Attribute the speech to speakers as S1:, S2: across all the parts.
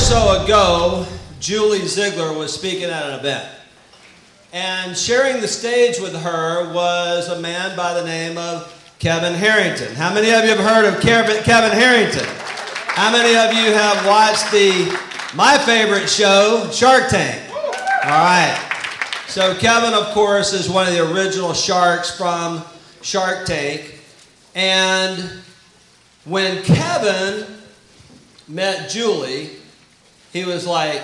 S1: so ago, Julie Ziegler was speaking at an event. And sharing the stage with her was a man by the name of Kevin Harrington. How many of you have heard of Kevin Harrington? How many of you have watched my favorite show, Shark Tank? All right. So Kevin, of course, is one of the original sharks from Shark Tank. And when Kevin met Julie, he was like,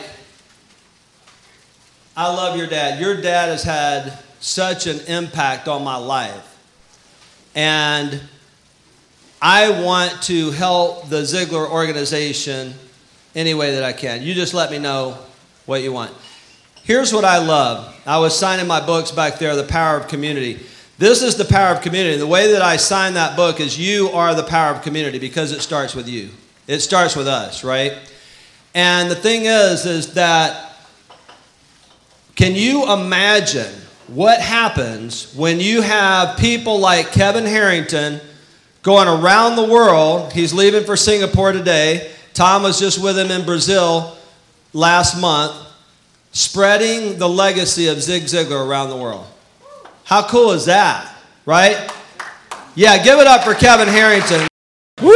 S1: I love your dad. Your dad has had such an impact on my life. And I want to help the Ziegler organization any way that I can. You just let me know what you want. Here's what I love. I was signing my books back there, The Power of Community. This is the power of community. The way that I sign that book is you are the power of community because it starts with you. It starts with us, right? And the thing is that can you imagine what happens when you have people like Kevin Harrington going around the world? He's leaving for Singapore today. Tom was just with him in Brazil last month, spreading the legacy of Zig Ziglar around the world. How cool is that, right? Yeah, give it up for Kevin Harrington. Woo!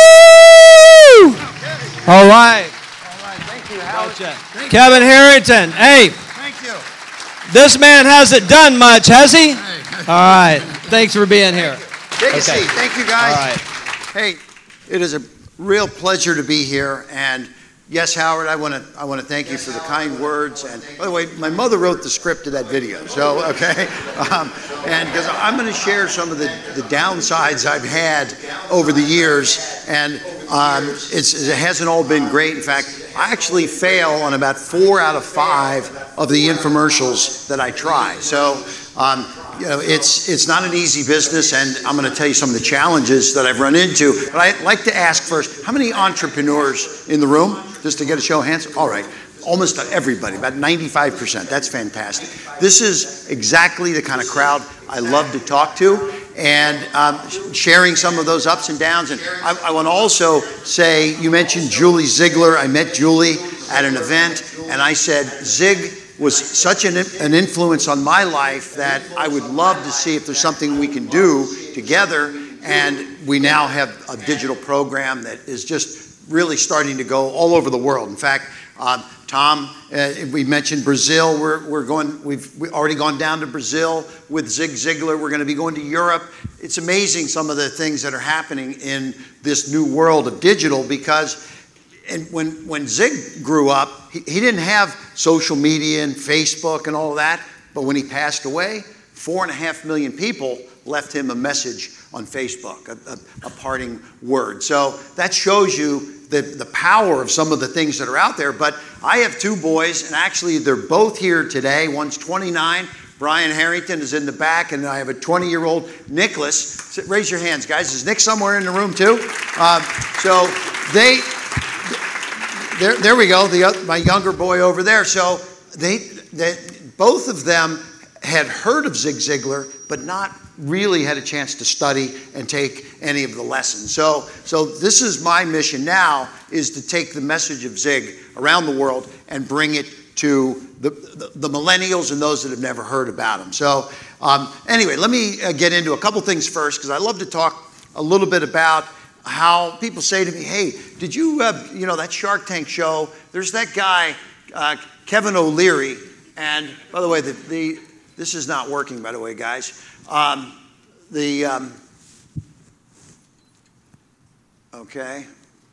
S1: All right.
S2: Thank you, Howard.
S1: Kevin Harrington. Hey.
S2: Thank you.
S1: This man hasn't done much, has he? All right. Thanks for being here.
S2: Take a seat. Thank you, guys.
S1: All right.
S2: Hey, it is a real pleasure to be here. And yes, Howard, I want to thank you for the kind words. And by the way, my mother wrote the script of that video. So, okay. And because I'm going to share some of the downsides I've had over the years. And it hasn't all been great. In fact, I actually fail on about 4 out of 5 of the infomercials that I try. So, it's not an easy business, and I'm going to tell you some of the challenges that I've run into. But I'd like to ask first, how many entrepreneurs in the room? Just to get a show of hands? All right. Almost everybody, about 95%. That's fantastic. This is exactly the kind of crowd I love to talk to, and sharing some of those ups and downs. And I want to also say, you mentioned Julie Ziegler. I met Julie at an event, and I said, Zig was such an influence on my life that I would love to see if there's something we can do together. And we now have a digital program that is just really starting to go all over the world. In fact, Tom, we mentioned Brazil. We've already gone down to Brazil with Zig Ziglar. We're going to be going to Europe. It's amazing some of the things that are happening in this new world of digital because when Zig grew up, he didn't have social media and Facebook and all of that. But when he passed away, 4.5 million people left him a message on Facebook, a parting word. So that shows you the power of some of the things that are out there. But I have 2 boys, and actually they're both here today. One's 29. Brian Harrington is in the back, and I have a 20-year-old, Nicholas. Raise your hands, guys. Is Nick somewhere in the room too? There we go, my younger boy over there. So both of them had heard of Zig Ziglar, but not really had a chance to study and take any of the lessons. So this is my mission now, is to take the message of Zig around the world and bring it to the millennials and those that have never heard about him. So anyway, let me get into a couple things first, because I love to talk a little bit about how people say to me, hey, did you, that Shark Tank show, there's that guy, Kevin O'Leary, and by the way, this is not working, by the way, guys. Okay.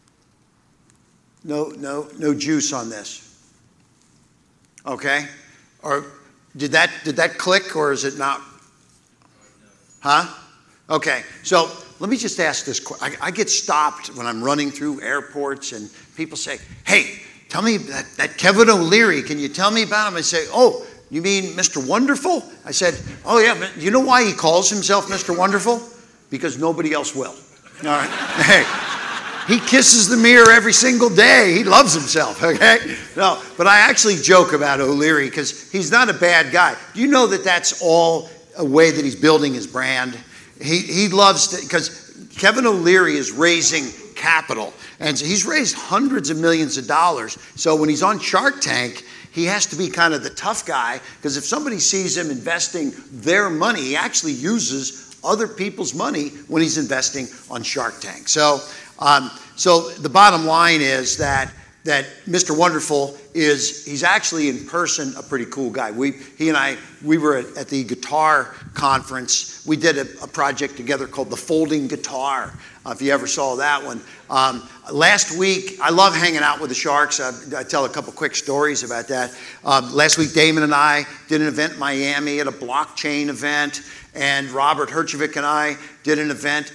S2: No juice on this. Okay. Or did that click, or is it not? Huh? Okay. So let me just ask this. I get stopped when I'm running through airports, and people say, hey, tell me that Kevin O'Leary, can you tell me about him? I say, oh, you mean Mr. Wonderful? I said, oh yeah, but you know why he calls himself Mr. Wonderful? Because nobody else will. All right. Hey, he kisses the mirror every single day. He loves himself, okay? No, but I actually joke about O'Leary because he's not a bad guy. Do you know that that's all a way that he's building his brand? He loves to, because Kevin O'Leary is raising capital. And so he's raised hundreds of millions of dollars. So when he's on Shark Tank, he has to be kind of the tough guy, because if somebody sees him investing their money, he actually uses other people's money when he's investing on Shark Tank. So the bottom line is that Mr. Wonderful he's actually in person a pretty cool guy. He and I were at the guitar conference. We did a project together called The Folding Guitar, if you ever saw that one. Last week, I love hanging out with the Sharks. I tell a couple quick stories about that. Last week, Damon and I did an event in Miami at a blockchain event, and Robert Herjavec and I did an event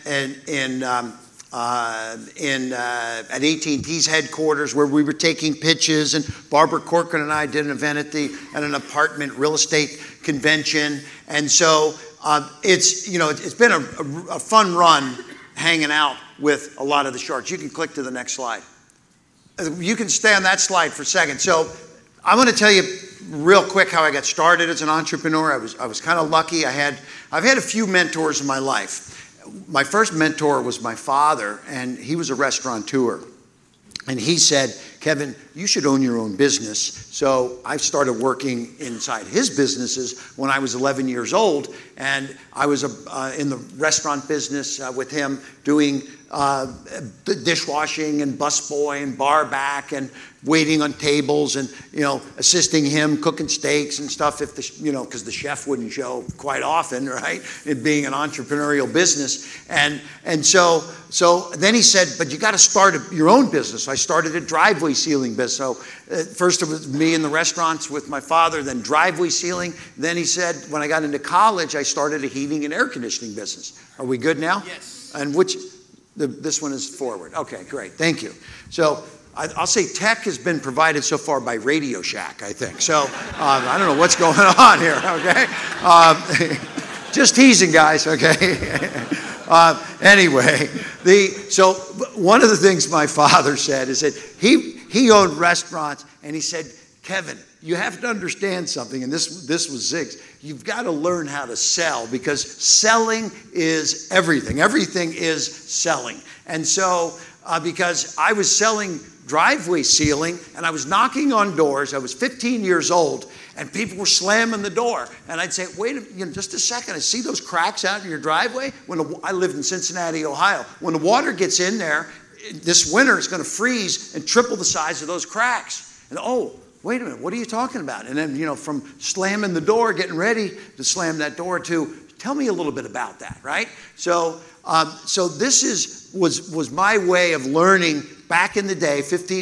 S2: at AT&T's headquarters where we were taking pitches, and Barbara Corcoran and I did an event at an apartment real estate convention. And so it's been a fun run hanging out with a lot of the Sharks. You can click to the next slide. You can stay on that slide for a second. So I'm going to tell you real quick how I got started as an entrepreneur. I was kind of lucky. I've had a few mentors in my life. My first mentor was my father, and he was a restaurateur. And he said, Kevin, you should own your own business. So I started working inside his businesses when I was 11 years old. And I was in the restaurant business with him, doing dishwashing and busboy and bar back and waiting on tables and, assisting him cooking steaks and stuff because the chef wouldn't show quite often, right? It being an entrepreneurial business. And so then he said, but you got to start your own business. So I started a driveway sealing business. So first it was me in the restaurants with my father, then driveway sealing. Then he said, when I got into college, I started a heating and air conditioning business. Are we good now?
S1: Yes.
S2: And this one is forward. Okay, great. Thank you. So I'll say tech has been provided so far by Radio Shack, I think. So I don't know what's going on here, okay? Just teasing, guys, okay? Anyway, so one of the things my father said is that he owned restaurants, and he said, Kevin, you have to understand something, and this was Zig's. You've got to learn how to sell, because selling is everything. Everything is selling. And so because I was selling driveway sealing, and I was knocking on doors. I was 15 years old, and people were slamming the door. And I'd say, wait just a second. I see those cracks out in your driveway? I lived in Cincinnati, Ohio. When the water gets in there, this winter it's going to freeze and triple the size of those cracks. And wait a minute, what are you talking about? And then, from slamming the door, getting ready to slam that door, to tell me a little bit about that, right? So this was my way of learning back in the day,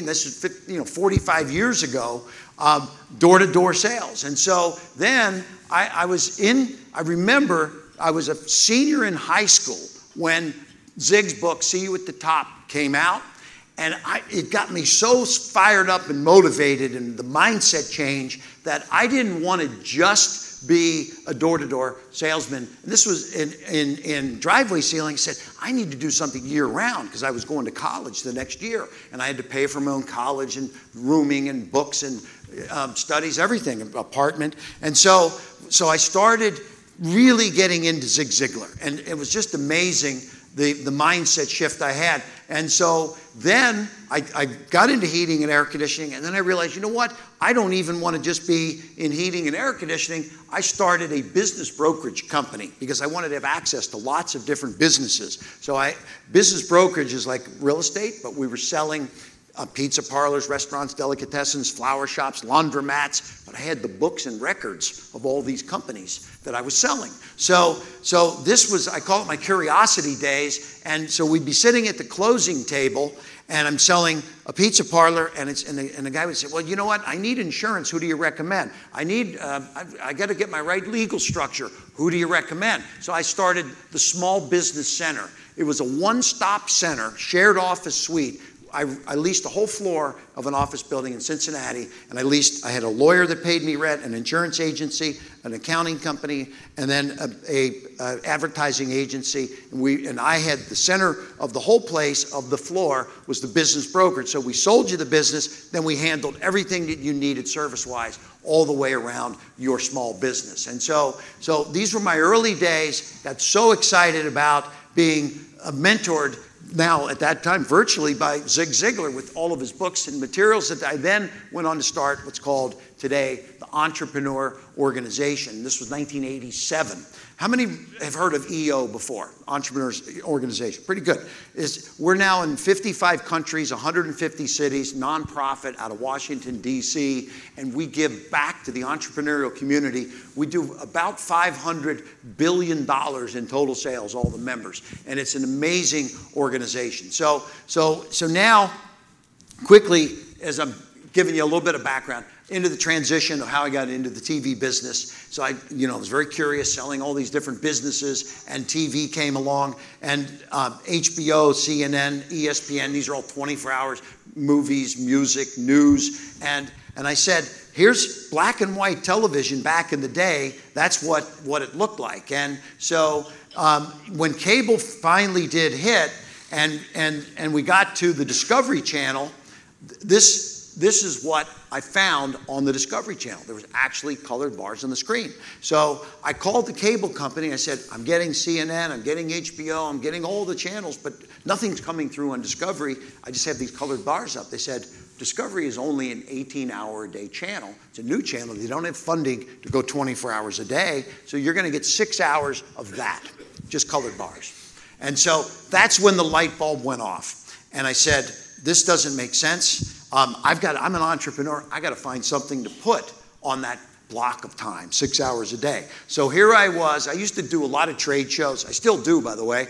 S2: 45 years ago, door-to-door sales. And so then I remember I was a senior in high school when Zig's book, See You at the Top, came out. And it got me so fired up and motivated, and the mindset change, that I didn't want to just be a door-to-door salesman. And this was in driveway sealing. I said, I need to do something year-round, because I was going to college the next year. And I had to pay for my own college and rooming and books and studies, everything, apartment. And so I started really getting into Zig Ziglar. And it was just amazing, the mindset shift I had. And so then I got into heating and air conditioning, and then I realized, you know what? I don't even want to just be in heating and air conditioning. I started a business brokerage company because I wanted to have access to lots of different businesses. So business brokerage is like real estate, but we were selling pizza parlors, restaurants, delicatessens, flower shops, laundromats, but I had the books and records of all these companies that I was selling. So this was, I call it my curiosity days, and so we'd be sitting at the closing table, and I'm selling a pizza parlor, and the guy would say, well, you know what? I need insurance. Who do you recommend? I got to get my right legal structure. Who do you recommend? So I started the Small Business Center. It was a one-stop center, shared office suite. I leased a whole floor of an office building in Cincinnati, and I had a lawyer that paid me rent, an insurance agency, an accounting company, and then a advertising agency. And I had the center of the whole place, of the floor, was the business brokerage. So we sold you the business, then we handled everything that you needed service-wise all the way around your small business. And so these were my early days. Got so excited about being mentored now at that time virtually by Zig Ziglar with all of his books and materials that I then went on to start what's called today the Entrepreneur Organization. This was 1987. How many have heard of EO before? Entrepreneurs Organization. Pretty good. We're now in 55 countries, 150 cities, nonprofit out of Washington, D.C., and we give back to the entrepreneurial community. We do about $500 billion in total sales, all the members, and it's an amazing organization. So now, quickly, as I'm giving you a little bit of background into the transition of how I got into the TV business. So I was very curious, selling all these different businesses, and TV came along, and HBO, CNN, ESPN, these are all 24 hours, movies, music, news, and I said, here's black and white television back in the day. That's what it looked like. And so when cable finally did hit, and we got to the Discovery Channel, this is what I found on the Discovery Channel. There was actually colored bars on the screen. So I called the cable company. I said, I'm getting CNN, I'm getting HBO, I'm getting all the channels, but nothing's coming through on Discovery. I just have these colored bars up. They said, Discovery is only an 18-hour-a-day channel. It's a new channel. They don't have funding to go 24 hours a day, so you're going to get 6 hours of that, just colored bars. And so that's when the light bulb went off. And I said, this doesn't make sense. I'm an entrepreneur. I got to find something to put on that block of time, 6 hours a day. So here I was. I used to do a lot of trade shows. I still do, by the way.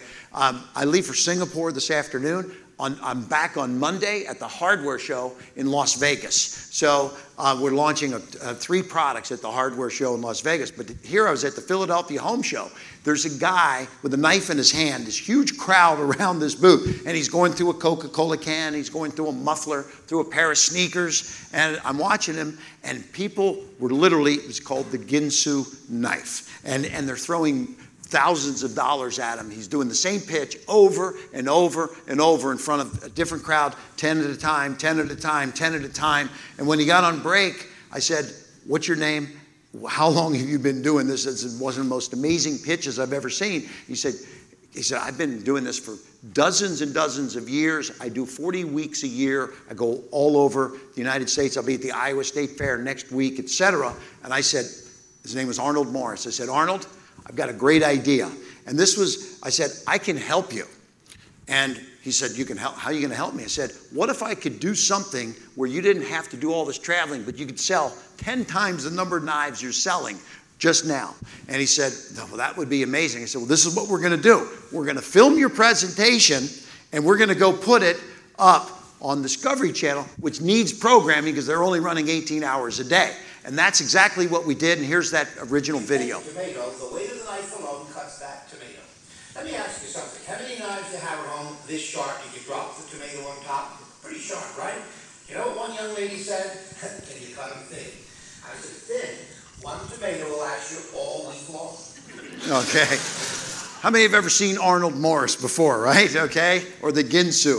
S2: I leave for Singapore this afternoon. I'm back on Monday at the Hardware Show in Las Vegas. So we're launching 3 products at the Hardware Show in Las Vegas. But here I was at the Philadelphia Home Show. There's a guy with a knife in his hand, this huge crowd around this booth, and he's going through a Coca-Cola can, he's going through a muffler, through a pair of sneakers, and I'm watching him, and people were literally, it's called the Ginsu knife, and they're throwing thousands of dollars at him. He's doing the same pitch over and over and over in front of a different crowd, 10 at a time, 10 at a time, 10 at a time. And when he got on break, I said, what's your name? How long have you been doing this? It was one of the most amazing pitches I've ever seen. He said, I've been doing this for dozens and dozens of years. I do 40 weeks a year. I go all over the United States. I'll be at the Iowa State Fair next week, etc. And I said, his name was Arnold Morris. I said, Arnold, I've got a great idea. And I said, I can help you. And he said, you can help. How are you going to help me? I said, what if I could do something where you didn't have to do all this traveling, but you could sell 10 times the number of knives you're selling just now? And he said, well, that would be amazing. I said, well, this is what we're going to do. We're going to film your presentation, and we're going to go put it up on Discovery Channel, which needs programming because they're only running 18 hours a day. And that's exactly what we did, and here's that original video.
S3: Tomato, the weight of the knife alone cuts that tomato. Let me ask you something. How many knives you have at home this sharp? You can drop the tomato on top. Pretty sharp, right? You know what one young lady said? Can you cut them thin? I said, thin? One tomato will last you all week long.
S2: Okay. How many have ever seen Arnold Morris before, right? Okay. Or the Ginsu.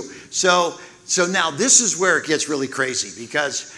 S2: So now this is where it gets really crazy because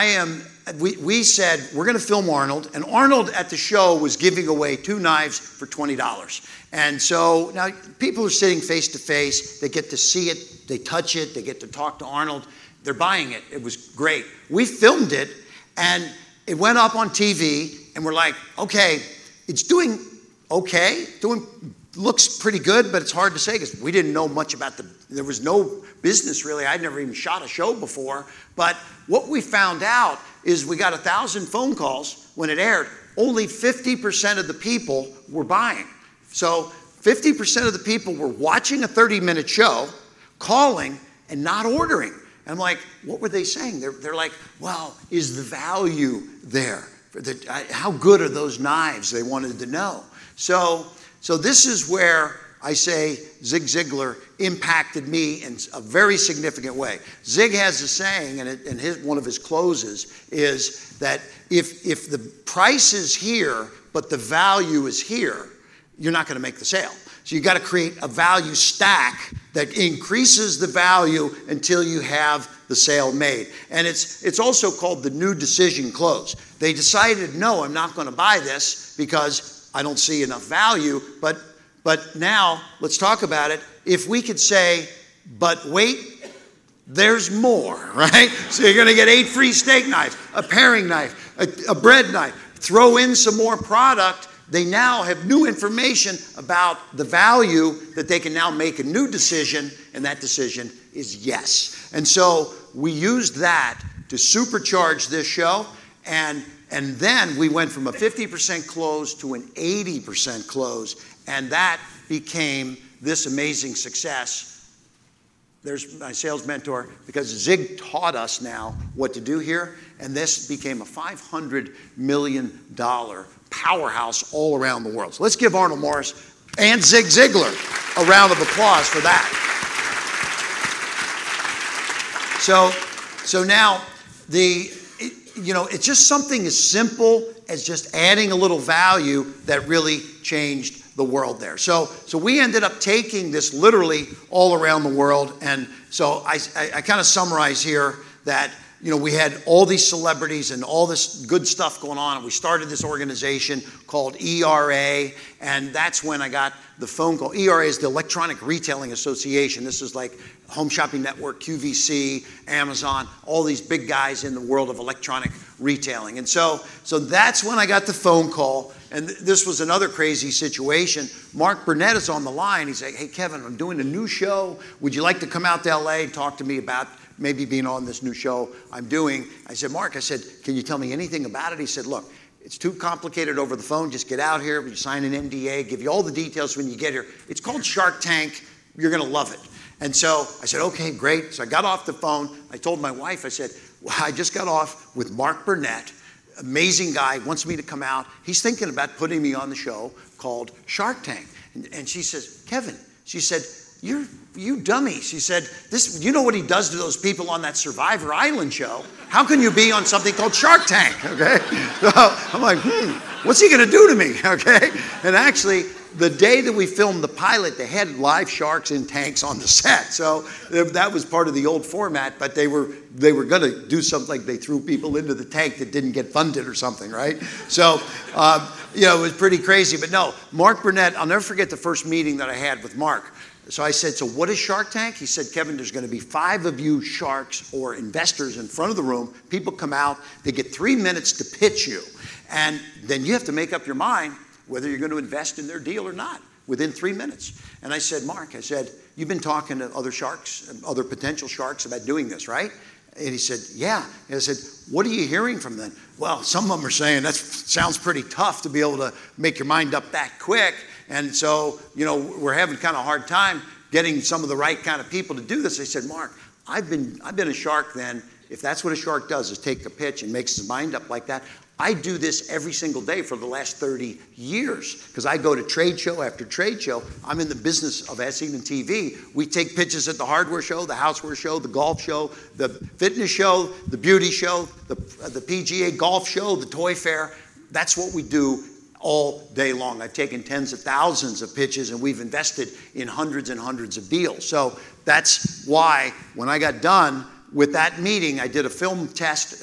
S2: we said we're going to film Arnold, and Arnold at the show was giving away 2 knives for $20. And so now people are sitting face to face. They get to see it. They touch it. They get to talk to Arnold. They're buying it. It was great. We filmed it, and it went up on TV, and we're like, okay, it's doing okay. Looks pretty good, but it's hard to say because we didn't know much about there was no business really. I'd never even shot a show before. But what we found out is we got 1,000 phone calls when it aired. Only 50% of the people were buying. So 50% of the people were watching a 30-minute show, calling, and not ordering. And I'm like, what were they saying? They're like, well, is the value there? How good are those knives? They wanted to know. So this is where I say Zig Ziglar impacted me in a very significant way. Zig has a saying, and one of his closes is that if the price is here, but the value is here, you're not going to make the sale. So you've got to create a value stack that increases the value until you have the sale made. And it's also called the new decision close. They decided, no, I'm not going to buy this because I don't see enough value, but now let's talk about it. If we could say, But wait, there's more, right? So you're going to get 8 free steak knives, a paring knife, a bread knife. Throw in some more product. They now have new information about the value that they can now make a new decision, and that decision is yes. And so we used that to supercharge this show, and then we went from a 50% close to an 80% close, and that became this amazing success. There's my sales mentor, because Zig taught us now what to do here, and this became a $500 million powerhouse all around the world. So let's give Arnold Morris and Zig Ziglar a round of applause for that. So now it's just something as simple as just adding a little value that really changed the world there. So we ended up taking this literally all around the world. And so I kind of summarize here that, we had all these celebrities and all this good stuff going on. And we started this organization called ERA. And that's when I got the phone call. ERA is the Electronic Retailing Association. This is like Home Shopping Network, QVC, Amazon, all these big guys in the world of electronic retailing. And so that's when I got the phone call. And this was another crazy situation. Mark Burnett is on the line. He's like, hey, Kevin, I'm doing a new show. Would you like to come out to LA and talk to me about maybe being on this new show I'm doing? I said, Mark, can you tell me anything about it? He said, look, it's too complicated over the phone. Just get out here. You sign an NDA, give you all the details when you get here. It's called Shark Tank. You're going to love it. And so I said, okay, great. So I got off the phone. I told my wife, I said, well, I just got off with Mark Burnett. Amazing guy, wants me to come out. He's thinking about putting me on the show called Shark Tank. And she says, Kevin, she said, you dummy. She said, you know what he does to those people on that Survivor Island show? How can you be on something called Shark Tank? Okay. So I'm like, what's he going to do to me? Okay. And actually, the day that we filmed the pilot, they had live sharks in tanks on the set. So that was part of the old format, but they were going to do something like they threw people into the tank that didn't get funded or something, right? So, it was pretty crazy. But no, Mark Burnett, I'll never forget the first meeting that I had with Mark. So I said, so what is Shark Tank? He said, Kevin, there's going to be 5 of you sharks or investors in front of the room. People come out, they get 3 minutes to pitch you. And then you have to make up your mind whether you're going to invest in their deal or not within 3 minutes. And I said, Mark, you've been talking to other sharks, other potential sharks about doing this, right? And he said, yeah. And I said, what are you hearing from them? Well, some of them are saying that sounds pretty tough to be able to make your mind up that quick. And so, we're having kind of a hard time getting some of the right kind of people to do this. I said, Mark, I've been a shark then. If that's what a shark does, is take a pitch and makes his mind up like that. I do this every single day for the last 30 years because I go to trade show after trade show. I'm in the business of SE and TV. We take pitches at the hardware show, the houseware show, the golf show, the fitness show, the beauty show, the PGA golf show, the toy fair. That's what we do all day long. I've taken tens of thousands of pitches and we've invested in hundreds and hundreds of deals. So that's why when I got done with that meeting, I did a film test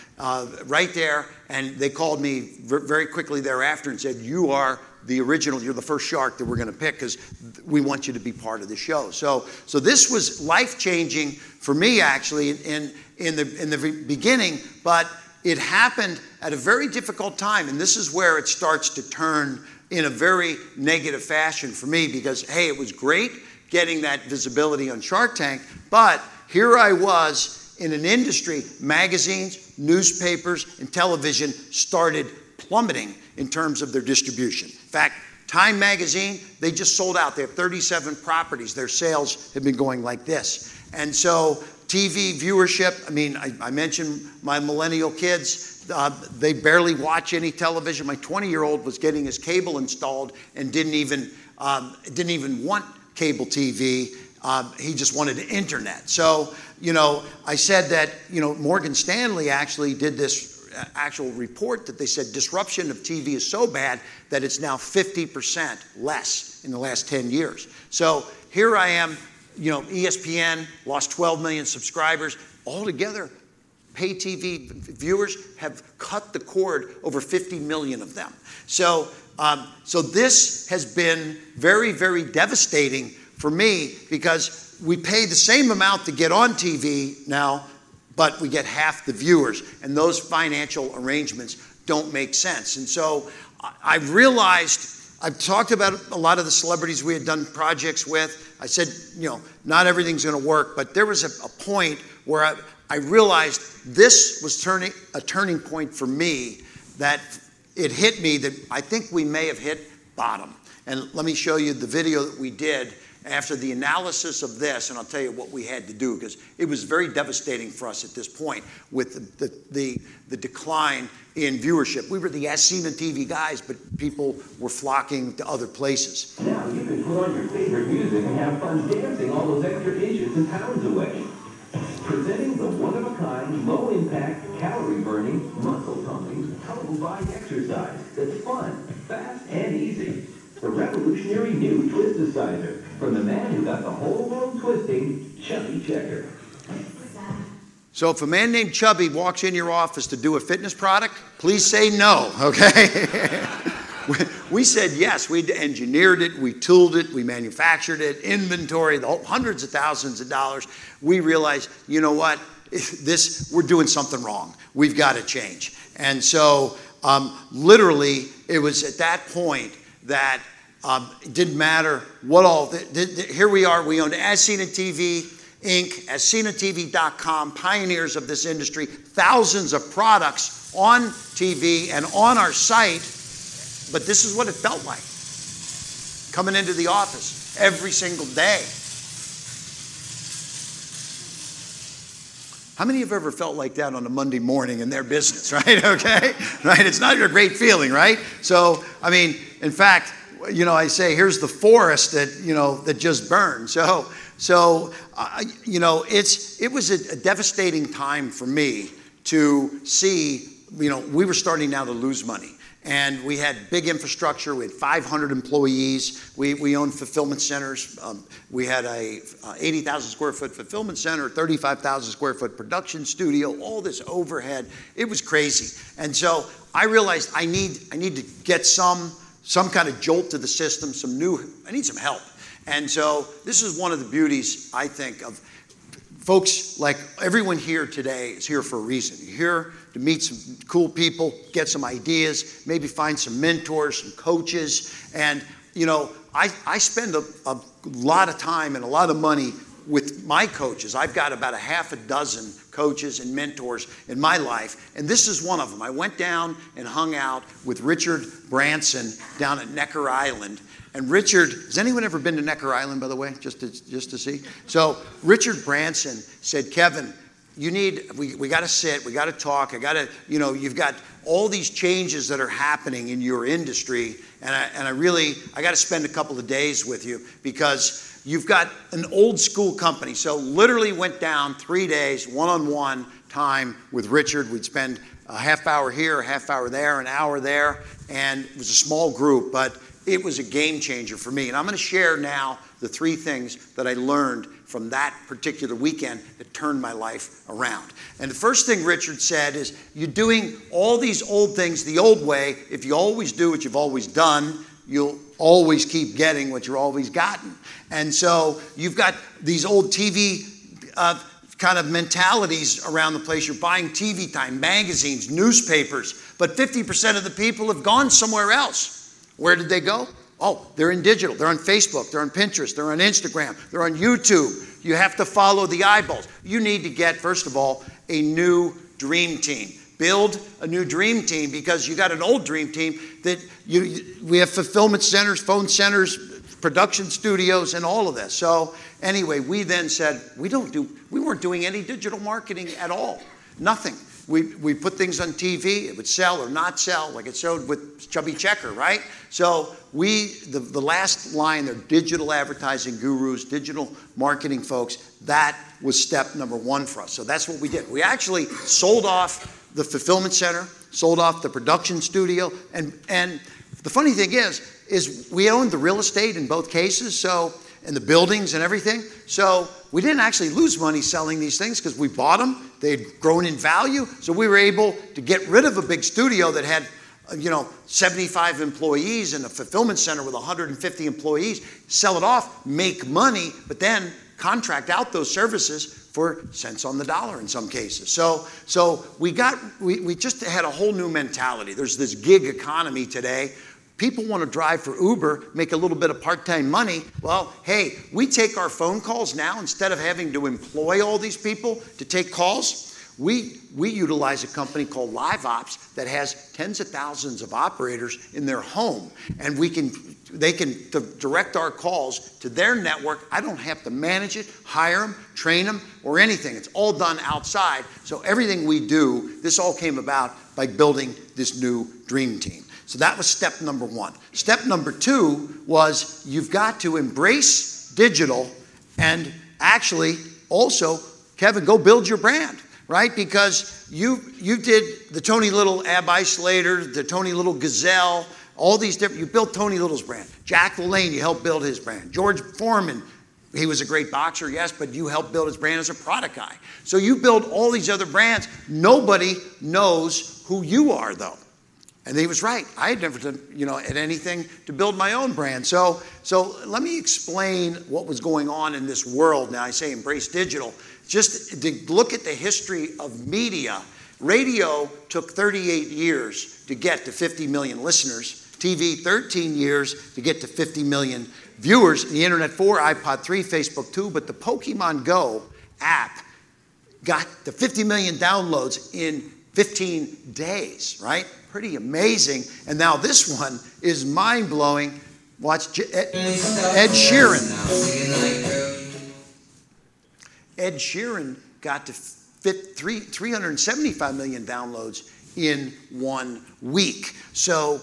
S2: right there, and they called me very quickly thereafter and said, you are the original, you're the first shark that we're going to pick because we want you to be part of the show. So this was life-changing for me, actually, in the beginning, but it happened at a very difficult time, and this is where it starts to turn in a very negative fashion for me because, hey, it was great getting that visibility on Shark Tank, but here I was in an industry, magazines, newspapers, and television started plummeting in terms of their distribution. In fact, Time Magazine, they just sold out. They have 37 properties. Their sales have been going like this. And so TV viewership, I mentioned my millennial kids, they barely watch any television. My 20-year-old was getting his cable installed and didn't even want cable TV. He just wanted internet. So, I said that, Morgan Stanley actually did this actual report that they said disruption of TV is so bad that it's now 50% less in the last 10 years. So here I am, ESPN lost 12 million subscribers. Altogether, pay TV viewers have cut the cord, over 50 million of them. So this has been very, very devastating for me because we pay the same amount to get on TV now, but we get half the viewers. And those financial arrangements don't make sense. And so I realized, I've talked about a lot of the celebrities we had done projects with. I said, not everything's going to work, but there was a point where I realized this was a turning point for me, that it hit me that I think we may have hit bottom. And let me show you the video that we did after the analysis of this, and I'll tell you what we had to do, because it was very devastating for us at this point with the decline in viewership. We were the As Seen on TV guys, but people were flocking to other places.
S4: Now you can put on your favorite music and have fun dancing all those extra inches and pounds away. Presenting the one-of-a-kind, low-impact, calorie-burning, muscle-pumping, tongue-buying exercise that's fun, fast, and easy. The revolutionary new Twisticizer from the man who got the whole world twisting, Chubby Checker.
S2: So if a man named Chubby walks in your office to do a fitness product, please say no, okay? We said yes. We engineered it, we tooled it, we manufactured it, inventory, hundreds of thousands of dollars. We realized, you know what? We're doing something wrong. We've got to change. And so literally, it was at that point that it didn't matter what all. Here we are. We owned As Seen on TV Inc., AsSeenOnTV.com, pioneers of this industry, thousands of products on TV and on our site. But this is what it felt like coming into the office every single day. How many of you have ever felt like that on a Monday morning in their business, right? Okay? Right? It's not a great feeling, right? So, I mean, in fact, I say, here's the forest that, that just burned. So it was a devastating time for me to see, we were starting now to lose money. And we had big infrastructure. We had 500 employees. We owned fulfillment centers. We had a 80,000 square foot fulfillment center, 35,000 square foot production studio, all this overhead. It was crazy. And so I realized I need to get some kind of jolt to the system, I need some help. And so this is one of the beauties, I think, of folks like everyone here today is here for a reason. You're here to meet some cool people, get some ideas, maybe find some mentors, some coaches. And, I spend a lot of time and a lot of money with my coaches. I've got about a half a dozen coaches and mentors in my life, and this is one of them. I went down and hung out with Richard Branson down at Necker Island. And Richard, has anyone ever been to Necker Island, by the way, just to see? So Richard Branson said, Kevin, we got to sit, we got to talk. You've got all these changes that are happening in your industry, and I got to spend a couple of days with you, because you've got an old school company. So literally went down 3 days, one-on-one time with Richard. We'd spend a half hour here, a half hour there, an hour there, and it was a small group, but it was a game changer for me. And I'm going to share now the 3 things that I learned from that particular weekend that turned my life around. And the first thing Richard said is, you're doing all these old things the old way. If you always do what you've always done, you'll always keep getting what you've always gotten. And so you've got these old TV kind of mentalities around the place. You're buying TV time, magazines, newspapers, but 50% of the people have gone somewhere else. Where did they go? Oh, they're in digital. They're on Facebook. They're on Pinterest. They're on Instagram. They're on YouTube. You have to follow the eyeballs. You need to get, first of all, a new dream team. Build a new dream team, because you got an old dream team that we have fulfillment centers, phone centers, production studios, and all of this. So anyway, we then said, we weren't doing any digital marketing at all. Nothing. We put things on TV, it would sell or not sell, like it showed with Chubby Checker, right? So the last line, they're digital advertising gurus, digital marketing folks. That was step number 1 for us. So that's what we did. We actually sold off the fulfillment center, sold off the production studio, and the funny thing is we owned the real estate in both cases, and the buildings and everything. So we didn't actually lose money selling these things, because we bought them. They had grown in value. So we were able to get rid of a big studio that had 75 employees and a fulfillment center with 150 employees, sell it off, make money, but then contract out those services for cents on the dollar in some cases. So we just had a whole new mentality. There's this gig economy today. People want to drive for Uber, make a little bit of part-time money. Well, hey, we take our phone calls now instead of having to employ all these people to take calls. We utilize a company called LiveOps that has tens of thousands of operators in their home, and they can direct our calls to their network. I don't have to manage it, hire them, train them, or anything. It's all done outside. So everything we do, this all came about by building this new dream team. So that was step number one. Step number two was you've got to embrace digital and actually also, Kevin, go build your brand. Right? Because you did the Tony Little Ab Isolator, the Tony Little Gazelle, all these different, you built Tony Little's brand. Jack LaLanne, you helped build his brand. George Foreman, he was a great boxer, yes, but you helped build his brand as a product guy. So you build all these other brands. Nobody knows who you are, though. And he was right. I had never done, at anything to build my own brand. So let me explain what was going on in this world. Now I say embrace digital. Just to look at the history of media, radio took 38 years to get to 50 million listeners. TV, 13 years to get to 50 million viewers. The internet 4, iPod 3, Facebook 2. But the Pokemon Go app got the 50 million downloads in 15 days, right? Pretty amazing. And now this one is mind-blowing. Watch Ed Sheeran. Ed Sheeran got to 375 million downloads in 1 week. So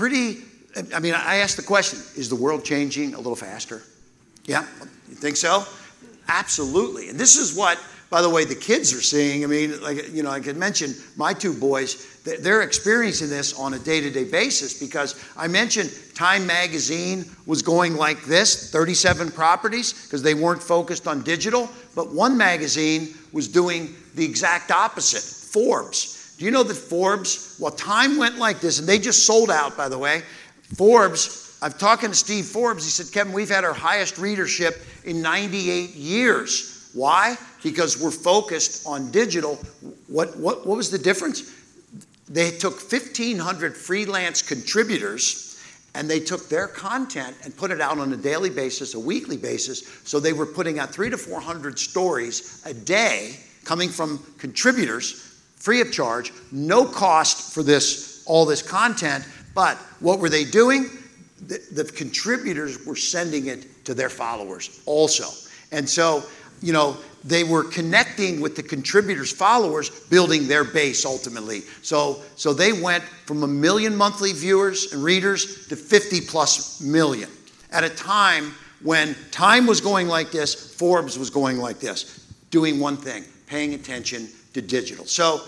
S2: I asked the question, is the world changing a little faster? Yeah, you think so? Absolutely. And this is what, by the way, the kids are seeing. I could mention my two boys. They're experiencing this on a day-to-day basis because I mentioned Time Magazine was going like this, 37 properties, because they weren't focused on digital. But one magazine was doing the exact opposite, Forbes. Do you know that Forbes, Time went like this, and they just sold out, by the way. Forbes, I'm talking to Steve Forbes. He said, Kevin, we've had our highest readership in 98 years. Why? Because we're focused on digital. What was the difference? They took 1,500 freelance contributors and they took their content and put it out on a daily basis, a weekly basis. So they were putting out 300 to 400 stories a day coming from contributors, free of charge, no cost for all this content. But what were they doing? The contributors were sending it to their followers also. And so, they were connecting with the contributors' followers, building their base ultimately. So they went from 1 million monthly viewers and readers to 50 plus million at a time when Time was going like this, Forbes was going like this, doing one thing, paying attention to digital. So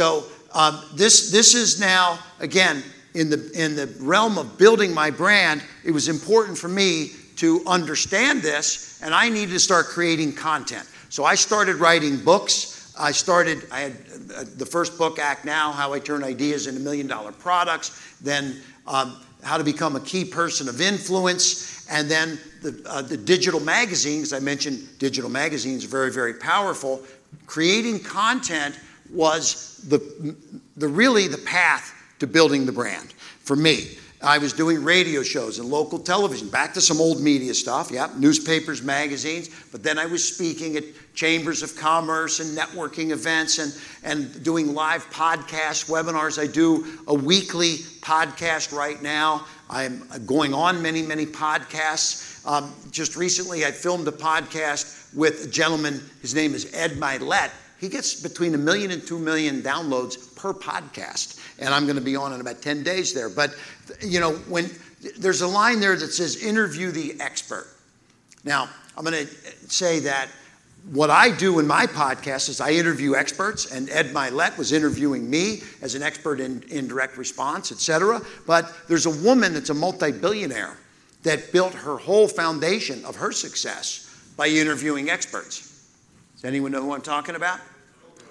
S2: this is now, again, in the realm of building my brand. It was important for me to understand this, and I needed to start creating content. So I started writing books. I had the first book, Act Now, How I Turn Ideas into $1 Million Products, then How to Become a Key Person of Influence, and then the digital magazines. I mentioned digital magazines are very, very powerful. Creating content was really the path to building the brand for me. I was doing radio shows and local television, back to some old media stuff, newspapers, magazines, but then I was speaking at chambers of commerce and networking events and doing live podcasts, webinars. I do a weekly podcast right now. I'm going on many, many podcasts. Just recently, I filmed a podcast with a gentleman. His name is Ed Milet. He gets between 1 million and 2 million downloads per podcast. And I'm going to be on in about 10 days there. But, when there's a line there that says, interview the expert. Now, I'm going to say that what I do in my podcast is I interview experts, and Ed Milet was interviewing me as an expert in direct response, et cetera. But there's a woman that's a multi-billionaire that built her whole foundation of her success by interviewing experts. Does anyone know who I'm talking about?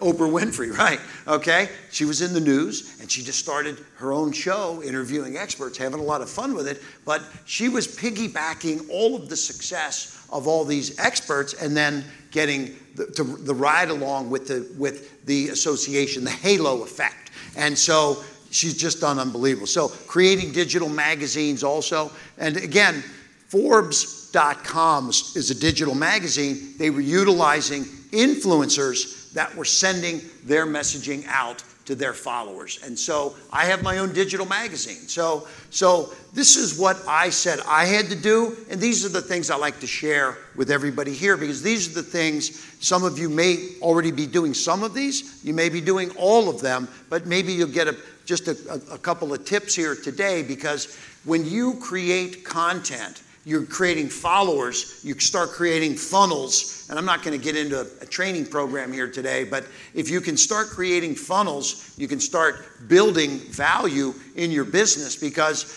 S2: Oprah Winfrey, right? Okay, she was in the news, and she just started her own show, interviewing experts, having a lot of fun with it. But she was piggybacking all of the success of all these experts, and then getting the ride along with the association, the halo effect. And so she's just done unbelievable. So creating digital magazines also, and again, Forbes.com is a digital magazine. They were utilizing influencers that were sending their messaging out to their followers. And so I have my own digital magazine. So this is what I said I had to do, and these are the things I like to share with everybody here, because these are the things, some of you may already be doing some of these, you may be doing all of them, but maybe you'll get just a couple of tips here today, because when you create content, you're creating followers, you start creating funnels, and I'm not going to get into a training program here today, but if you can start creating funnels, you can start building value in your business, because,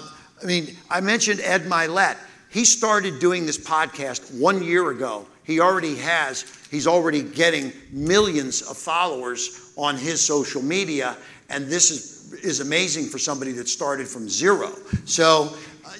S2: I mentioned Ed Milet. He started doing this podcast 1 year ago. He's already getting millions of followers on his social media, and this is amazing for somebody that started from zero. So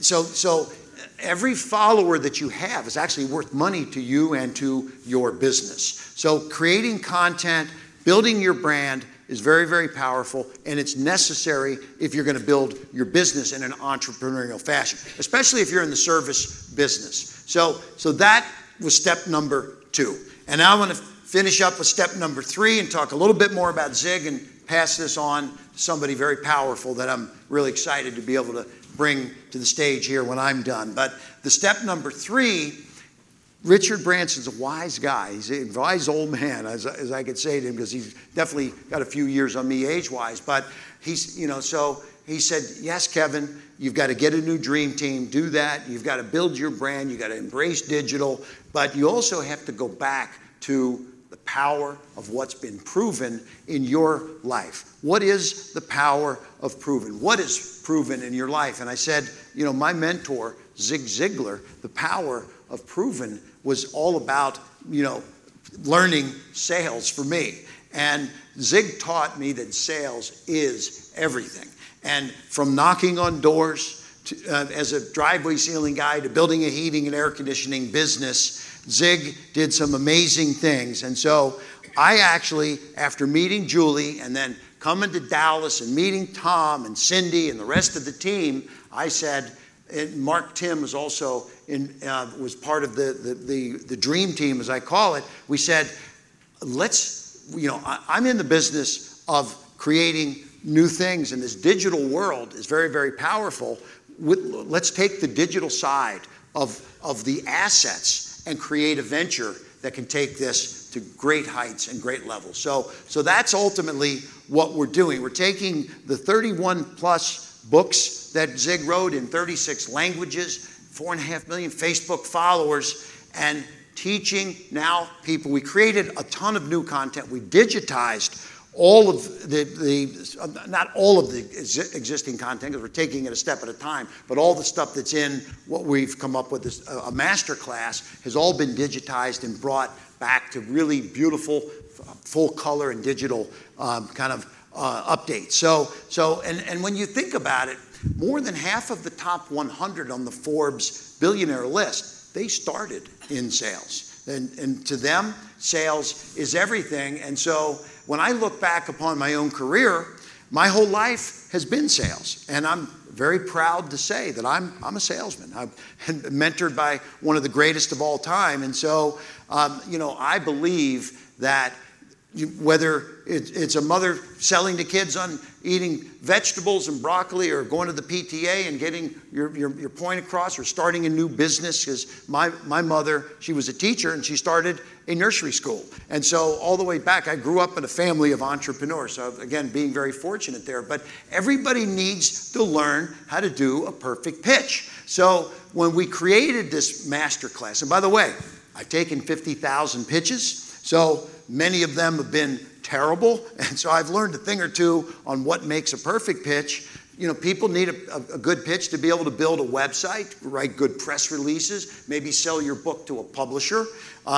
S2: every follower that you have is actually worth money to you and to your business. So creating content, building your brand is very, very powerful, and it's necessary if you're going to build your business in an entrepreneurial fashion, especially if you're in the service business. So that was step number 2. And now I want to finish up with step number 3 and talk a little bit more about Zig and pass this on to somebody very powerful that I'm really excited to be able to bring to the stage here when I'm done. But the step number 3, Richard Branson's a wise guy. He's a wise old man, as I could say to him, because he's definitely got a few years on me age-wise. But so he said, yes, Kevin, you've got to get a new dream team, do that. You've got to build your brand. You've got to embrace digital. But you also have to go back to the power of what's been proven in your life. What is the power of proven? What is proven in your life? And I said, my mentor, Zig Ziglar, the power of proven was all about, learning sales for me. And Zig taught me that sales is everything. And from knocking on doors to, as a driveway ceiling guy, to building a heating and air conditioning business, Zig did some amazing things. And so I actually, after meeting Julie and then coming to Dallas and meeting Tom and Cindy and the rest of the team, I said, and Mark Tim was also was part of the dream team, as I call it. We said, I'm in the business of creating new things, and this digital world is very, very powerful. Let's take the digital side of the assets and create a venture that can take this to great heights and great levels. So that's ultimately what we're doing. We're taking the 31 plus books that Zig wrote in 36 languages, 4.5 million Facebook followers, and teaching now people. We created a ton of new content. We digitized all of not all of the existing content, because we're taking it a step at a time, but all the stuff that's in what we've come up with, is a master class, has all been digitized and brought back to really beautiful, full color and digital updates. And when you think about it, more than half of the top 100 on the Forbes billionaire list, they started in sales. And to them, sales is everything. And so when I look back upon my own career, my whole life has been sales. And I'm very proud to say that I'm a salesman. I'm mentored by one of the greatest of all time. And so, I believe that whether it's a mother selling to kids on eating vegetables and broccoli, or going to the PTA and getting your point across, or starting a new business, because my mother, she was a teacher and she started a nursery school. And so all the way back, I grew up in a family of entrepreneurs. So again, being very fortunate there. But everybody needs to learn how to do a perfect pitch. So when we created this masterclass, and by the way, I've taken 50,000 pitches. So many of them have been terrible, and so I've learned a thing or two on what makes a perfect pitch. People need a good pitch to be able to build a website, write good press releases, maybe sell your book to a publisher.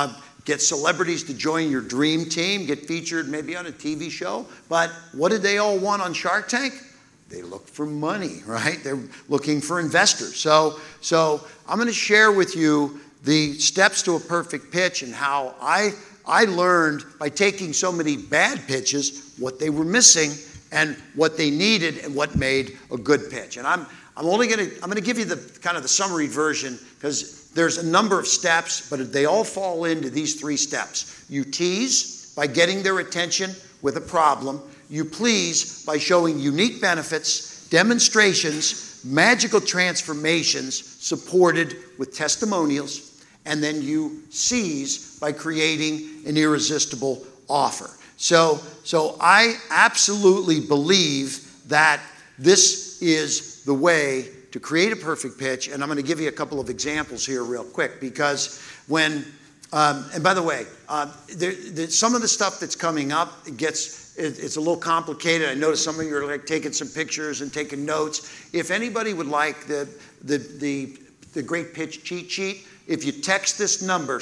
S2: get celebrities to join your dream team, get featured maybe on a TV show. But what did they all want on Shark Tank? They look for money, right? They're looking for investors. So I'm going to share with you the steps to a perfect pitch and how I learned by taking so many bad pitches what they were missing and what they needed and what made a good pitch. And I'm going to give you the kind of the summary version because there's a number of steps, but they all fall into these 3 steps. You tease by getting their attention with a problem. You please by showing unique benefits, demonstrations, magical transformations supported with testimonials, and then you seize by creating an irresistible offer. So I absolutely believe that this is the way to create a perfect pitch, and I'm going to give you a couple of examples here real quick because when, and by the way, some of the stuff that's coming up, it's a little complicated. I noticed some of you are like taking some pictures and taking notes. If anybody would like the Great Pitch cheat sheet, if you text this number,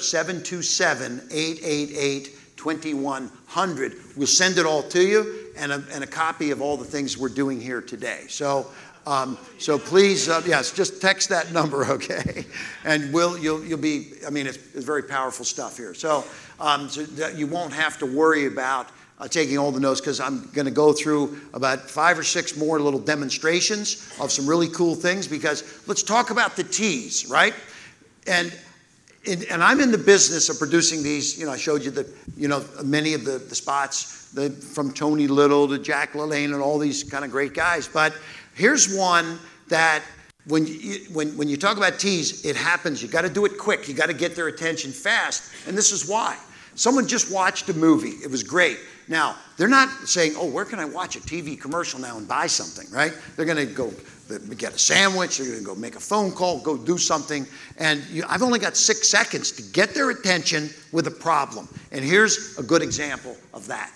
S2: 727-888-2100, we'll send it all to you and a copy of all the things we're doing here today. So please, yes, just text that number, okay? And you'll be, I mean, it's very powerful stuff here. So that you won't have to worry about taking all the notes because I'm going to go through about 5 or 6 more little demonstrations of some really cool things because let's talk about the tease, right? And I'm in the business of producing these, I showed you many of the spots from Tony Little to Jack LaLanne and all these kind of great guys. But here's one that when you talk about tease, it happens. You got to do it quick. You got to get their attention fast. And this is why. Someone just watched a movie. It was great. Now, they're not saying, oh, where can I watch a TV commercial now and buy something, right? They're going to go get a sandwich. They're going to go make a phone call, go do something. And I've only got 6 seconds to get their attention with a problem. And here's a good example of that.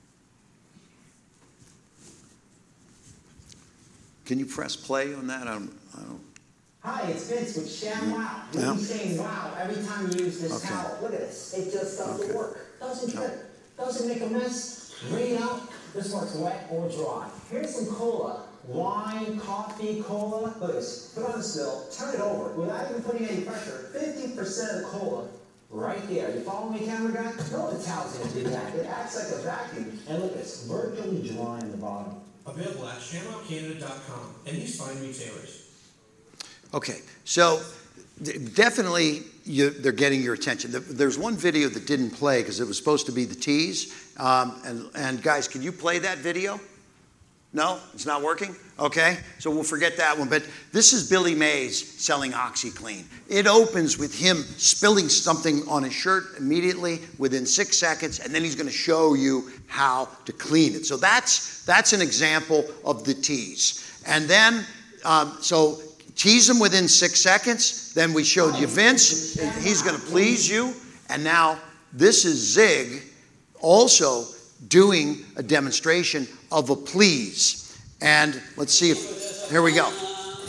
S2: Can you press play on that? I don't.
S3: Hi, it's Vince with ShamWow. You'll be saying wow every time you use this towel. Look at this. It just doesn't work. Doesn't drip. Doesn't make a mess. Wring it out. This works wet or dry. Here's some cola. Wine, coffee, cola. Look at this. Put on the spill. Turn it over. Without even putting any pressure. 50% of the cola right there. You follow me, camera guy? No, the towel's going to do that. It acts like a vacuum. And look, it's virtually dry in the bottom. Available at ShamWowCanada.com and these fine retailers.
S2: Okay, so definitely they're getting your attention. There's one video that didn't play because it was supposed to be the tease. And guys, can you play that video? No? It's not working? Okay, so we'll forget that one. But this is Billy Mays selling OxyClean. It opens with him spilling something on his shirt immediately within 6 seconds, and then he's going to show you how to clean it. So that's an example of the tease. And then, so tease him within 6 seconds. Then we showed you Vince. He's going to please you. And now this is Zig also doing a demonstration of a please. And let's see if, here we go.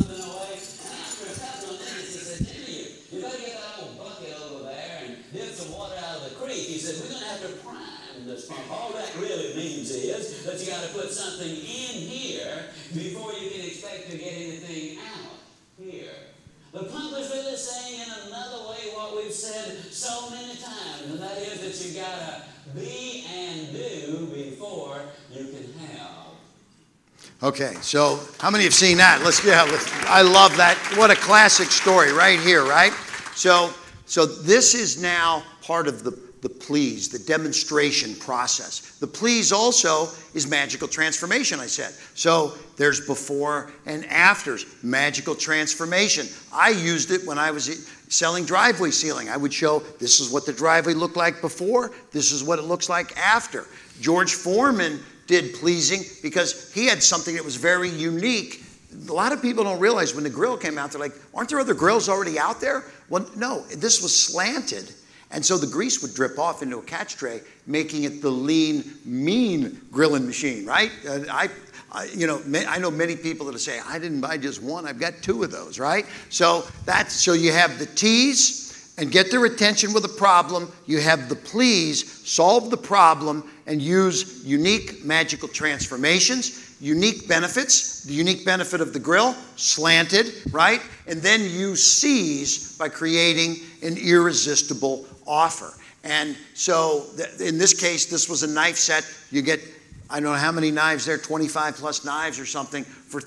S5: All that really means is that you got to put something in here before you can expect to get anything out here. The pump is really saying in another way what we've said so many times, and that is that you got to be and do before you can have.
S2: Okay, so how many have seen that? I love that. What a classic story right here, right? So this is now part of the please, the demonstration process. The please also is magical transformation, I said. So there's before and afters, magical transformation. I used it when I was selling driveway sealing. I would show this is what the driveway looked like before, this is what it looks like after. George Foreman did pleasing because he had something that was very unique. A lot of people don't realize when the grill came out, they're like, aren't there other grills already out there? Well, no, this was slanted. And so the grease would drip off into a catch tray, making it the lean, mean grilling machine, right? I know many people that say, I didn't buy just one, I've got 2 of those, right? So you have the tease, and get their attention with a problem. You have the please, solve the problem, and use unique magical transformations, unique benefits, the unique benefit of the grill, slanted, right? And then use C's by creating an irresistible offer. And so in this case, this was a knife set. You get, I don't know how many knives there, 25 plus knives or something for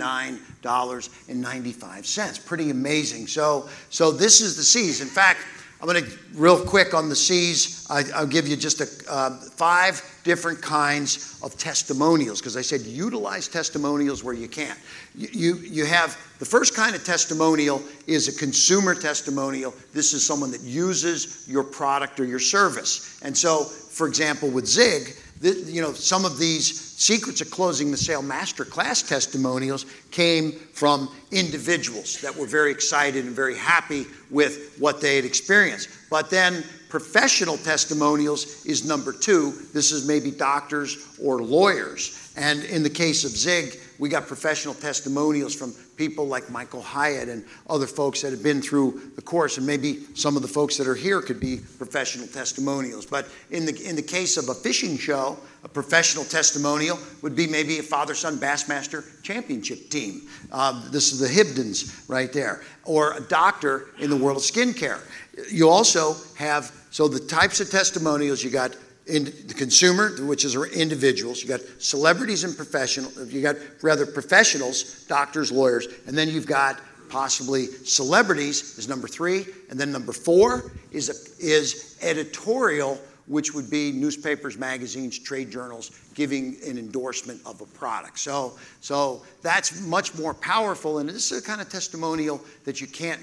S2: $39.95. Pretty amazing. So this is the C's. In fact, I'm going to, real quick on the C's, I'll give you just 5 different kinds of testimonials, because I said utilize testimonials where you can. You have, the first kind of testimonial is a consumer testimonial. This is someone that uses your product or your service. And so, for example, with Zig, some of these Secrets of Closing the Sale Masterclass testimonials came from individuals that were very excited and very happy with what they had experienced. But then professional testimonials is number 2. This is maybe doctors or lawyers. And in the case of Zig, we got professional testimonials from people like Michael Hyatt and other folks that have been through the course, and maybe some of the folks that are here could be professional testimonials. But in the case of a fishing show, a professional testimonial would be maybe a father-son Bassmaster Championship team. This is the Hibdons right there. Or a doctor in the world of skincare. You also have, so the types of testimonials, you got in the consumer, which is individuals, you got celebrities and professionals, doctors, lawyers, and then you've got possibly celebrities is number 3, and then number 4 is editorial, which would be newspapers, magazines, trade journals giving an endorsement of a product. So that's much more powerful, and this is a kind of testimonial that you can't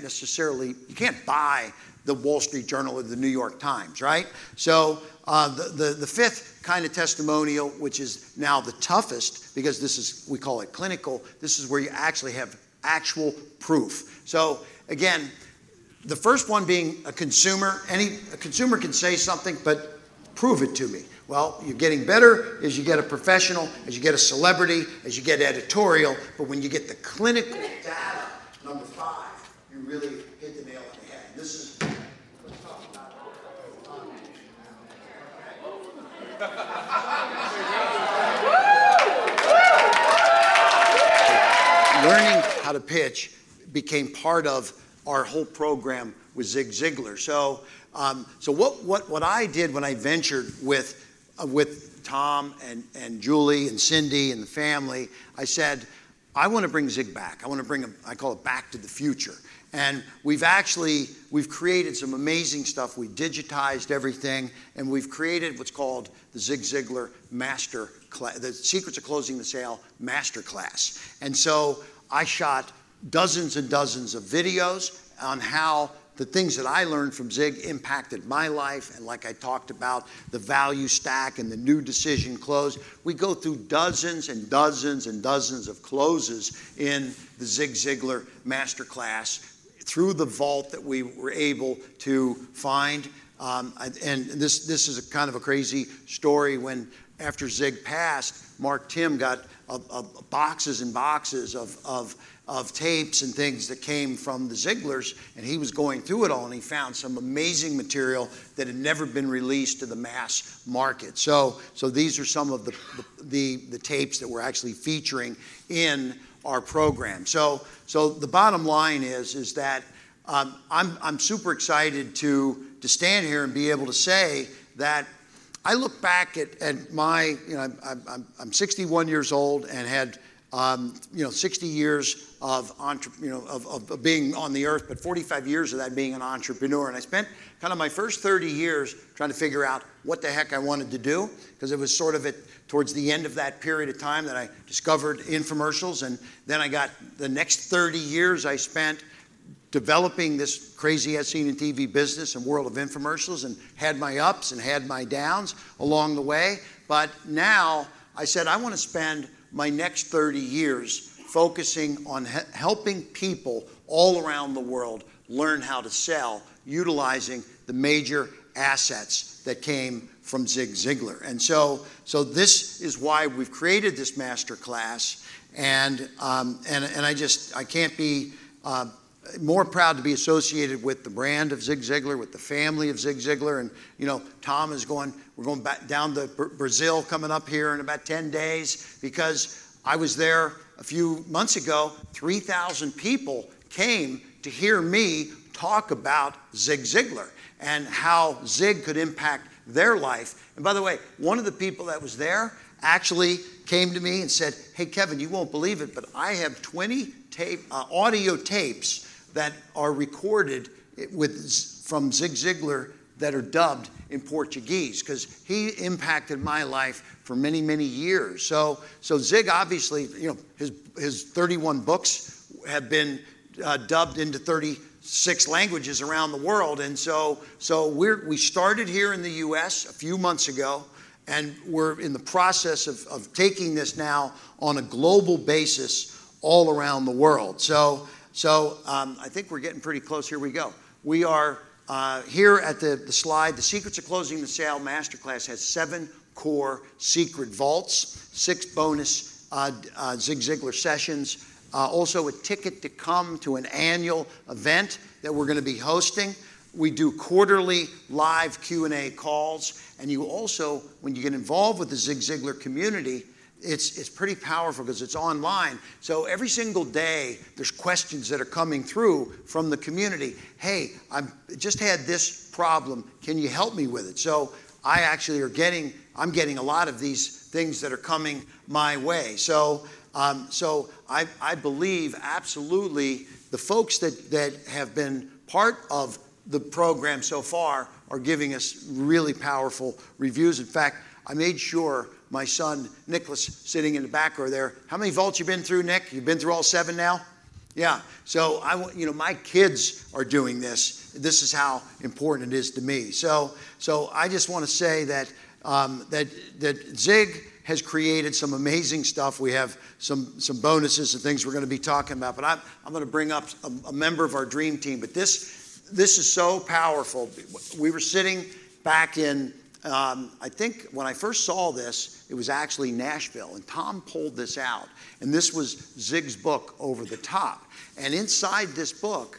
S2: buy the Wall Street Journal or the New York Times, right? So the 5th kind of testimonial, which is now the toughest, because this is, we call it clinical, this is where you actually have actual proof. So again, the first one being a consumer. A consumer can say something, but prove it to me. Well, you're getting better as you get a professional, as you get a celebrity, as you get editorial, but when you get the clinical data, number 5, you really hit the nail on the head. This is, let's talk about learning how to pitch became part of our whole program with Zig Ziglar. So what I did when I ventured with Tom and Julie and Cindy and the family, I said, I want to bring Zig back. I want to bring him, I call it back to the future. And we've created some amazing stuff. We digitized everything, and we've created what's called the Zig Ziglar Master Class, the Secrets of Closing the Sale Masterclass. And so I shot dozens and dozens of videos on how the things that I learned from Zig impacted my life, and like I talked about, the value stack and the new decision close. We go through dozens and dozens and dozens of closes in the Zig Ziglar Masterclass through the vault that we were able to find. And this is a kind of a crazy story. When after Zig passed, Mark Tim got boxes and boxes of tapes and things that came from the Ziglars, and he was going through it all, and he found some amazing material that had never been released to the mass market. So these are some of the tapes that we're actually featuring in our program. So the bottom line is that I'm super excited to stand here and be able to say that I look back at my, I'm 61 years old and had 60 years of being on the earth, but 45 years of that being an entrepreneur. And I spent kind of my first 30 years trying to figure out what the heck I wanted to do, because it was sort of towards the end of that period of time that I discovered infomercials. And then I got the next 30 years I spent developing this crazy as seen in TV business and world of infomercials, and had my ups and had my downs along the way. But now I said I want to spend my next 30 years focusing on helping people all around the world learn how to sell, utilizing the major assets that came from Zig Ziglar. And so this is why we've created this master class. And I can't be more proud to be associated with the brand of Zig Ziglar, with the family of Zig Ziglar. And, you know, Tom is we're going back down to Brazil coming up here in about 10 days, because I was there a few months ago. 3,000 people came to hear me talk about Zig Ziglar and how Zig could impact their life. And by the way, one of the people that was there actually came to me and said, "Hey, Kevin, you won't believe it, but I have 20 audio tapes that are recorded from Zig Ziglar that are dubbed in Portuguese, because he impacted my life for many, many years." So Zig, obviously, you know, his 31 books have been dubbed into 36 languages around the world. And so we started here in the U.S. a few months ago, and we're in the process of taking this now on a global basis all around the world. So I think we're getting pretty close. Here we go. We are here at the slide. The Secrets of Closing the Sale Masterclass has 7 core secret vaults, 6 bonus Zig Ziglar sessions, also a ticket to come to an annual event that we're going to be hosting. We do quarterly live Q&A calls, and you also, when you get involved with the Zig Ziglar community, it's pretty powerful because it's online. So every single day, there's questions that are coming through from the community. "Hey, I've just had this problem. Can you help me with it?" So I actually I'm getting a lot of these things that are coming my way. So I believe absolutely the folks that have been part of the program so far are giving us really powerful reviews. In fact, I made sure my son, Nicholas, sitting in the back row there. How many vaults you been through, Nick? You've been through all 7 now? Yeah. So my kids are doing this. This is how important it is to me. So I just want to say that Zig has created some amazing stuff. We have some bonuses and things we're going to be talking about. But I'm going to bring up a member of our dream team. But this is so powerful. We were sitting back in, I think when I first saw this, it was actually Nashville. And Tom pulled this out. And this was Zig's book, Over the Top. And inside this book,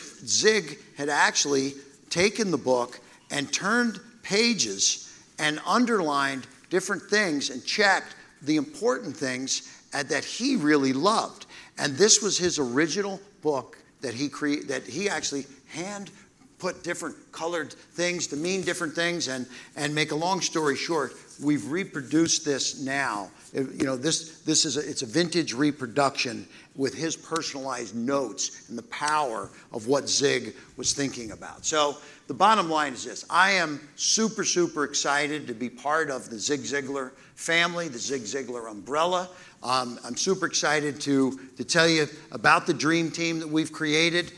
S2: Zig had actually taken the book and turned pages and underlined different things and checked the important things that he really loved. And this was his original book that he actually hand put different colored things to mean different things. And make a long story short, we've reproduced this now. It's a vintage reproduction with his personalized notes and the power of what Zig was thinking about. So the bottom line is this: I am super, super excited to be part of the Zig Ziglar family, the Zig Ziglar umbrella. I'm super excited to tell you about the dream team that we've created.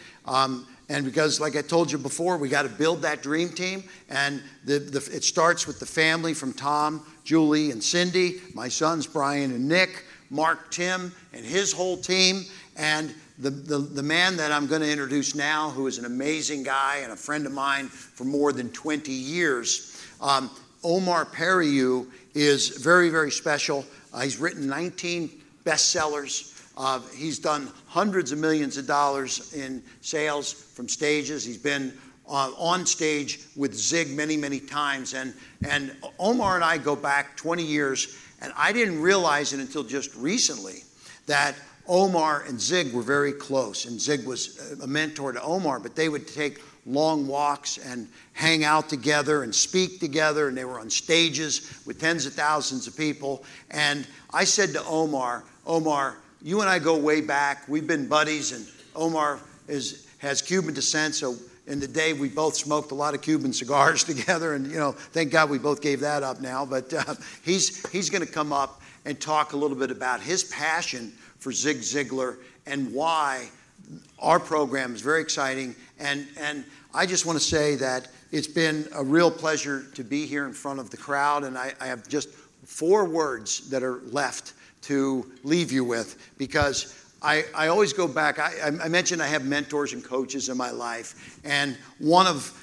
S2: And because, like I told you before, we got to build that dream team. And it starts with the family from Tom, Julie, and Cindy, my sons, Brian and Nick, Mark, Tim, and his whole team. And the man that I'm going to introduce now, who is an amazing guy and a friend of mine for more than 20 years, Omar Periu, is very, very special. He's written 19 bestsellers. He's done hundreds of millions of dollars in sales from stages. He's been on stage with Zig many, many times. And Omar and I go back 20 years, and I didn't realize it until just recently that Omar and Zig were very close. And Zig was a mentor to Omar, but they would take long walks and hang out together and speak together, and they were on stages with tens of thousands of people. And I said to Omar, you and I go way back. We've been buddies, and Omar has Cuban descent, so in the day we both smoked a lot of Cuban cigars together, and thank God we both gave that up now. But he's going to come up and talk a little bit about his passion for Zig Ziglar and why our program is very exciting. And I just want to say that it's been a real pleasure to be here in front of the crowd, and I have just 4 words that are left to leave you with, because I always go back. I mentioned I have mentors and coaches in my life, and one of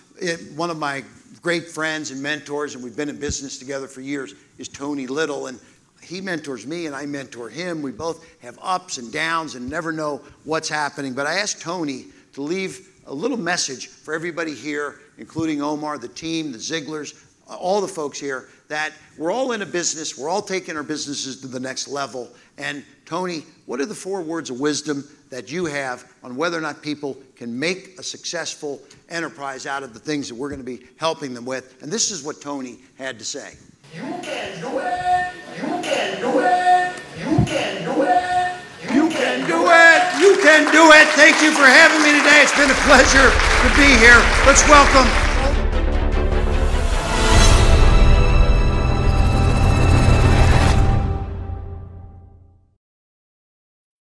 S2: my great friends and mentors, and we've been in business together for years, is Tony Little, and he mentors me and I mentor him. We both have ups and downs and never know what's happening, but I asked Tony to leave a little message for everybody here, including Omar, the team, the Zieglers, all the folks here, that we're all in a business. We're all taking our businesses to the next level. And Tony, what are the 4 words of wisdom that you have on whether or not people can make a successful enterprise out of the things that we're going to be helping them with? And this is what Tony had to say.
S3: You can do it! You can do it! You can do it!
S2: You can do it! You can do it! Thank you for having me today. It's been a pleasure to be here. Let's welcome